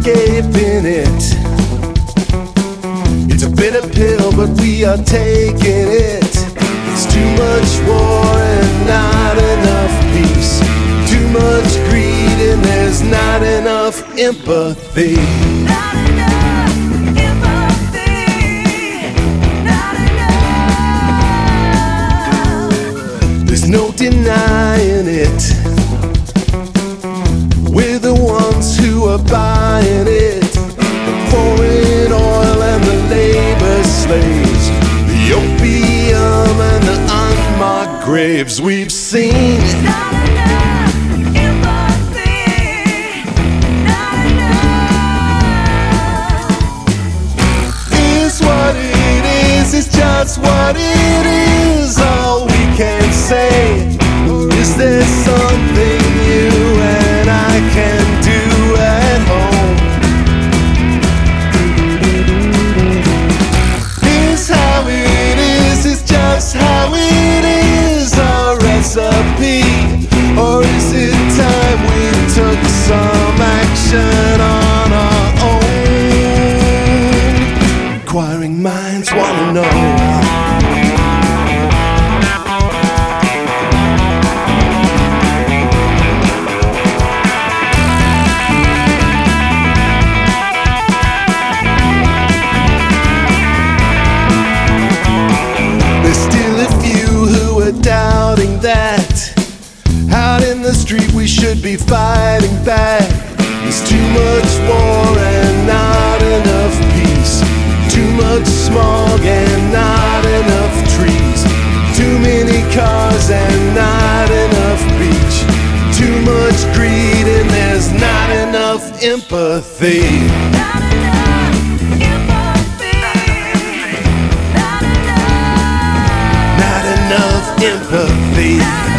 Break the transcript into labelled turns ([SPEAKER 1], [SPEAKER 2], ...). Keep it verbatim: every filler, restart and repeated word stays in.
[SPEAKER 1] escaping it. It's a bitter pill, but we are taking it. It's too much war and not enough peace. Too much greed and there's not enough empathy.
[SPEAKER 2] Not enough empathy. Not enough.
[SPEAKER 1] There's no denying it. We're the ones who are buying it. The foreign oil and the labor slaves, the opium and the unmarked graves we've seen.
[SPEAKER 2] Not enough empathy. Not enough.
[SPEAKER 1] Is what it is, it's just what it is. All we can say. Or is there something you and I can do at home? Is how it is, it's just how it is. Our recipe. Or is it time we took some action on our own? Inquiring minds wanna know. Doubting that out in the street we should be fighting back. There's too much war and not enough peace. Too much smog and not enough trees. Too many cars and not enough beach. Too much greed and there's not enough empathy.
[SPEAKER 2] Not enough empathy. Not enough.
[SPEAKER 1] Not enough empathy.